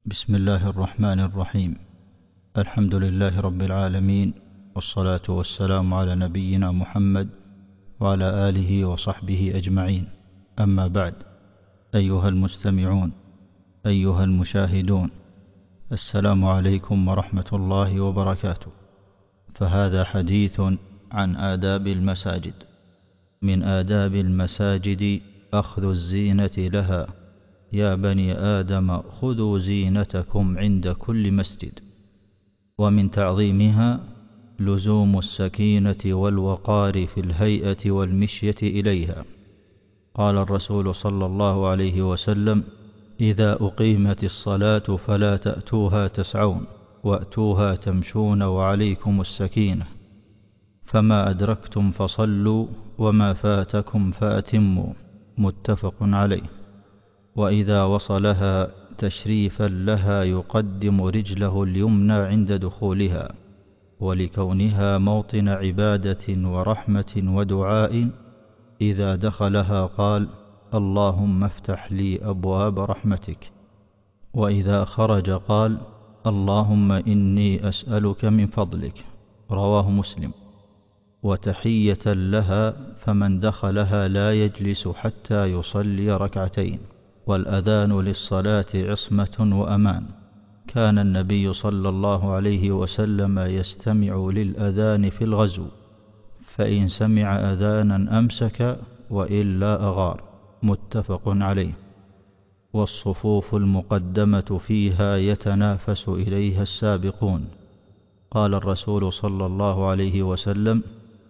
بسم الله الرحمن الرحيم. الحمد لله رب العالمين، والصلاة والسلام على نبينا محمد وعلى آله وصحبه أجمعين. أما بعد، أيها المستمعون، أيها المشاهدون، السلام عليكم ورحمة الله وبركاته. فهذا حديث عن آداب المساجد. من آداب المساجد أخذ الزينة لها. يا بني آدم خذوا زينتكم عند كل مسجد. ومن تعظيمها لزوم السكينة والوقار في الهيئة والمشية إليها. قال الرسول صلى الله عليه وسلم: إذا أقيمت الصلاة فلا تأتوها تسعون، وأتوها تمشون وعليكم السكينة، فما أدركتم فصلوا وما فاتكم فأتموا. متفق عليه. وإذا وصلها تشريفا لها يقدم رجله اليمنى عند دخولها، ولكونها موطن عبادة ورحمة ودعاء. إذا دخلها قال: اللهم افتح لي أبواب رحمتك. وإذا خرج قال: اللهم إني أسألك من فضلك. رواه مسلم. وتحية لها، فمن دخلها لا يجلس حتى يصلي ركعتين. والأذان للصلاة عصمة وأمان. كان النبي صلى الله عليه وسلم يستمع للأذان في الغزو، فإن سمع أذانا أمسك وإلا أغار. متفق عليه. والصفوف المقدمة فيها يتنافس إليها السابقون. قال الرسول صلى الله عليه وسلم: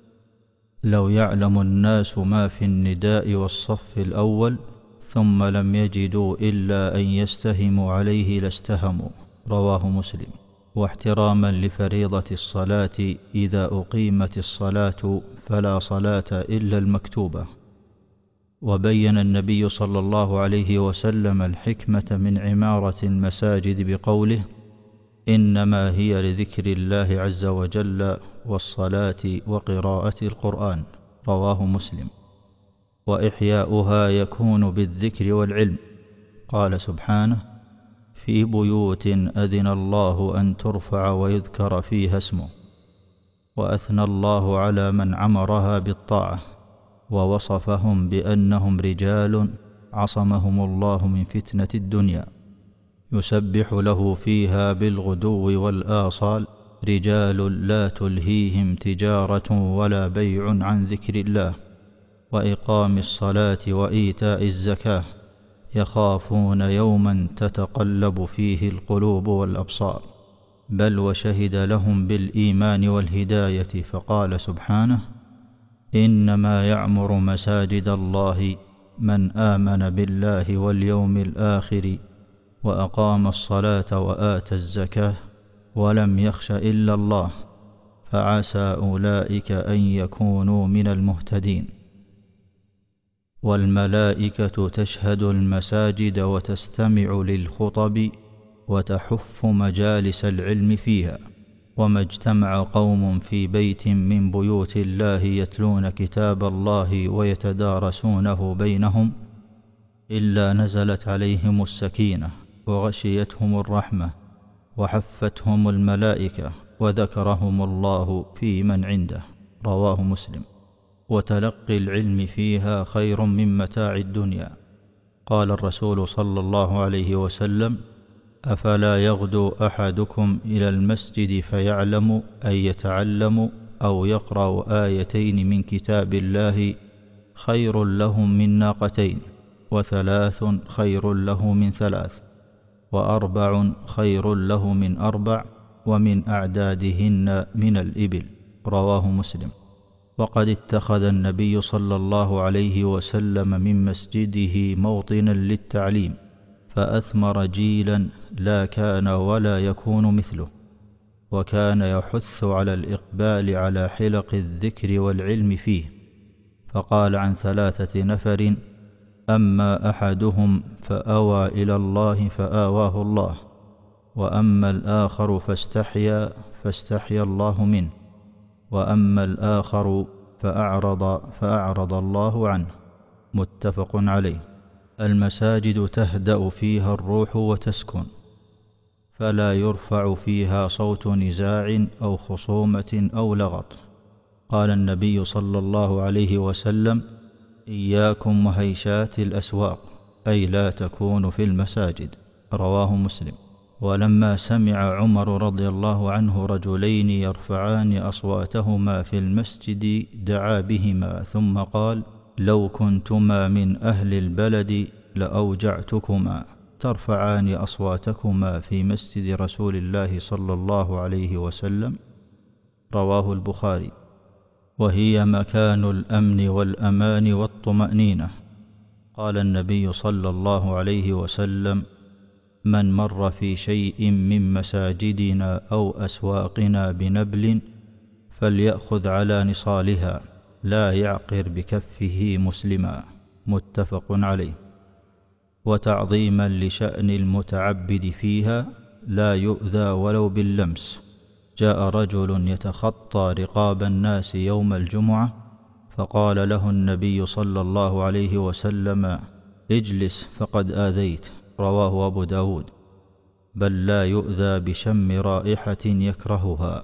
لو يعلم الناس ما في النداء والصف الأول ثم لم يجدوا إلا أن يستهموا عليه لاستهموا. رواه مسلم. واحتراما لفريضة الصلاة، إذا أقيمت الصلاة فلا صلاة إلا المكتوبة. وبين النبي صلى الله عليه وسلم الحكمة من عمارة المساجد بقوله: إنما هي لذكر الله عز وجل والصلاة وقراءة القرآن. رواه مسلم. وإحياؤها يكون بالذكر والعلم. قال سبحانه: في بيوت أذن الله أن ترفع ويذكر فيها اسمه. وأثنى الله على من عمرها بالطاعة، ووصفهم بأنهم رجال عصمهم الله من فتنة الدنيا، يسبح له فيها بالغدو والآصال، رجال لا تلهيهم تجارة ولا بيع عن ذكر الله وإقام الصلاة وإيتاء الزكاة، يخافون يوما تتقلب فيه القلوب والأبصار. بل وشهد لهم بالإيمان والهداية، فقال سبحانه: إنما يعمر مساجد الله من آمن بالله واليوم الآخر وأقام الصلاة وآتى الزكاة ولم يخش إلا الله، فعسى أولئك أن يكونوا من المهتدين. والملائكة تشهد المساجد وتستمع للخطب وتحف مجالس العلم فيها. وما اجتمع قوم في بيت من بيوت الله يتلون كتاب الله ويتدارسونه بينهم إلا نزلت عليهم السكينة وغشيتهم الرحمة وحفتهم الملائكة وذكرهم الله في من عنده. رواه مسلم. وتلقي العلم فيها خير من متاع الدنيا. قال الرسول صلى الله عليه وسلم: أفلا يغدو أحدكم إلى المسجد فيعلم أن يتعلم أو يقرأ آيتين من كتاب الله خير لهم من ناقتين، وثلاث خير له من ثلاث، وأربع خير له من أربع، ومن أعدادهن من الإبل. رواه مسلم. وقد اتخذ النبي صلى الله عليه وسلم من مسجده موطنا للتعليم، فأثمر جيلا لا كان ولا يكون مثله. وكان يحث على الإقبال على حلق الذكر والعلم فيه. فقال عن 3 نفر: أما أحدهم فأوى إلى الله فآواه الله، وأما الآخر فاستحيا الله منه، وأما الآخر فأعرض الله عنه. متفق عليه. المساجد تهدأ فيها الروح وتسكن، فلا يرفع فيها صوت نزاع أو خصومة أو لغط. قال النبي صلى الله عليه وسلم: إياكم وهيشات الأسواق، أي لا تكون في المساجد. رواه مسلم. ولما سمع عمر رضي الله عنه رجلين يرفعان أصواتهما في المسجد دعا بهما، ثم قال: لو كنتما من أهل البلد لأوجعتكما ترفعان أصواتكما في مسجد رسول الله صلى الله عليه وسلم. رواه البخاري. وهي مكان الأمن والأمان والطمأنينة. قال النبي صلى الله عليه وسلم: من مر في شيء من مساجدنا أو أسواقنا بنبل فليأخذ على نصالها، لا يعقر بكفه مسلما. متفق عليه. وتعظيما لشأن المتعبد فيها، لا يؤذى ولو باللمس. جاء رجل يتخطى رقاب الناس يوم الجمعة، فقال له النبي صلى الله عليه وسلم: اجلس فقد آذيت. رواه أبو داود. بل لا يؤذى بشم رائحة يكرهها.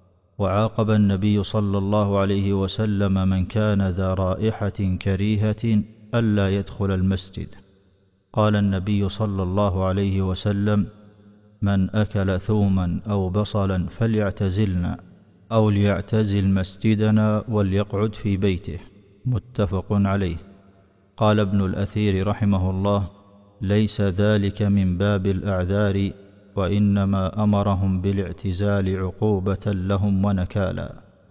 وعاقب النبي صلى الله عليه وسلم من كان ذا رائحة كريهة ألا يدخل المسجد. قال النبي صلى الله عليه وسلم: من أكل ثوما أو بصلا فليعتزلنا، أو ليعتزل مسجدنا وليقعد في بيته. متفق عليه. قال ابن الأثير رحمه الله: ليس ذلك من باب الأعذار، وإنما أمرهم بالاعتزال عقوبة لهم ونكالا.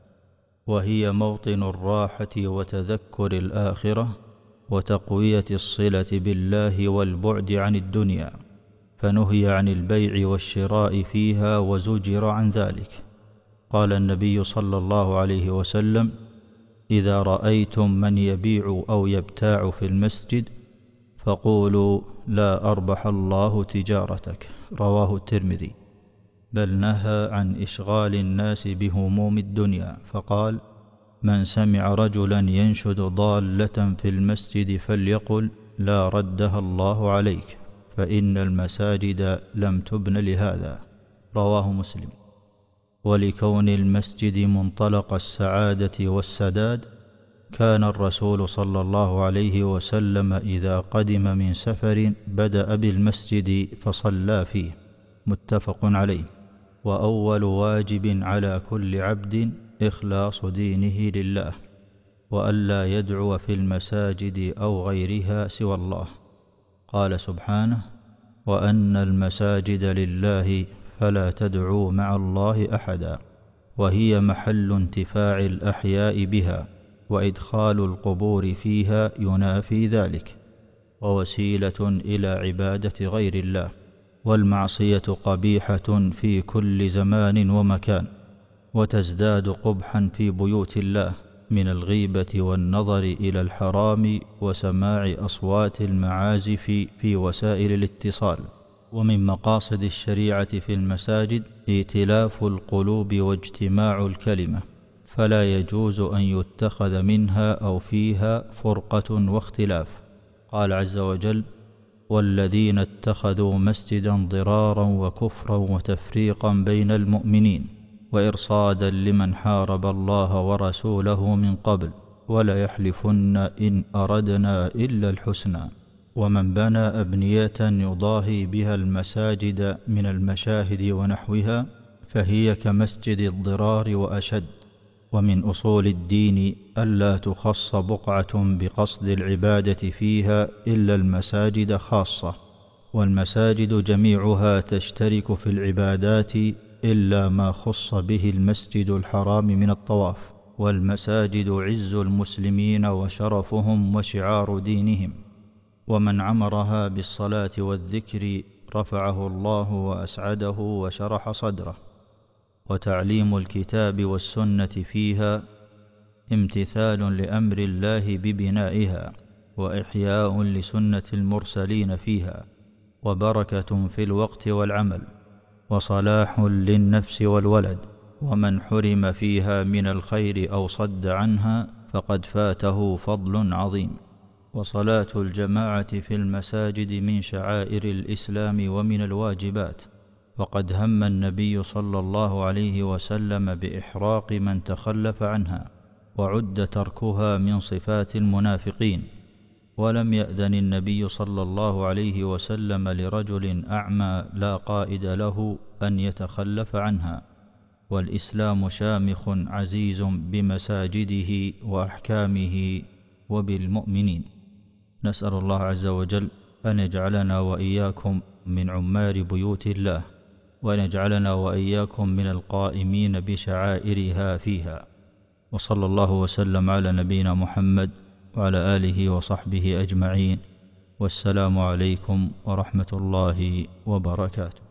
وهي موطن الراحة وتذكر الآخرة وتقوية الصلة بالله والبعد عن الدنيا، فنهي عن البيع والشراء فيها وزجر عن ذلك. قال النبي صلى الله عليه وسلم: إذا رأيتم من يبيع أو يبتاع في المسجد فقولوا: لا أربح الله تجارتك. رواه الترمذي. بل نهى عن إشغال الناس بهموم الدنيا، فقال: من سمع رجلا ينشد ضالة في المسجد فليقل: لا ردها الله عليك، فإن المساجد لم تبن لهذا. رواه مسلم. ولكون المسجد منطلق السعادة والسداد، كان الرسول صلى الله عليه وسلم إذا قدم من سفر بدأ بالمسجد فصلى فيه. متفق عليه. وأول واجب على كل عبد إخلاص دينه لله، وألا يدعو في المساجد أو غيرها سوى الله. قال سبحانه: وأن المساجد لله فلا تدعوا مع الله أحدا. وهي محل انتفاع الأحياء بها، وإدخال القبور فيها ينافي ذلك، ووسيلة إلى عبادة غير الله. والمعصية قبيحة في كل زمان ومكان، وتزداد قبحا في بيوت الله من الغيبة والنظر إلى الحرام وسماع أصوات المعازف في وسائل الاتصال. ومن مقاصد الشريعة في المساجد ائتلاف القلوب واجتماع الكلمة، فلا يجوز أن يتخذ منها أو فيها فرقة واختلاف. قال عز وجل: والذين اتخذوا مسجدا ضرارا وكفرا وتفريقا بين المؤمنين وإرصادا لمن حارب الله ورسوله من قبل ولا يحلفن إن أردنا إلا الحسنى. ومن بنى أبنية يضاهي بها المساجد من المشاهد ونحوها فهي كمسجد الضرار وأشد. ومن أصول الدين ألا تخص بقعة بقصد العبادة فيها إلا المساجد خاصة، والمساجد جميعها تشترك في العبادات إلا ما خص به المسجد الحرام من الطواف. والمساجد عز المسلمين وشرفهم وشعار دينهم، ومن عمرها بالصلاة والذكر رفعه الله وأسعده وشرح صدره. وتعليم الكتاب والسنة فيها امتثال لأمر الله ببنائها، وإحياء لسنة المرسلين فيها، وبركة في الوقت والعمل، وصلاح للنفس والولد. ومن حرم فيها من الخير أو صد عنها فقد فاته فضل عظيم. وصلاة الجماعة في المساجد من شعائر الإسلام ومن الواجبات، وقد هم النبي صلى الله عليه وسلم بإحراق من تخلف عنها، وعد تركها من صفات المنافقين، ولم يأذن النبي صلى الله عليه وسلم لرجل أعمى لا قائد له أن يتخلف عنها. والإسلام شامخ عزيز بمساجده وأحكامه وبالمؤمنين. نسأل الله عز وجل أن يجعلنا وإياكم من عمار بيوت الله، وأن يجعلنا وإياكم من القائمين بشعائرها فيها. وصلى الله وسلم على نبينا محمد وعلى آله وصحبه أجمعين، والسلام عليكم ورحمة الله وبركاته.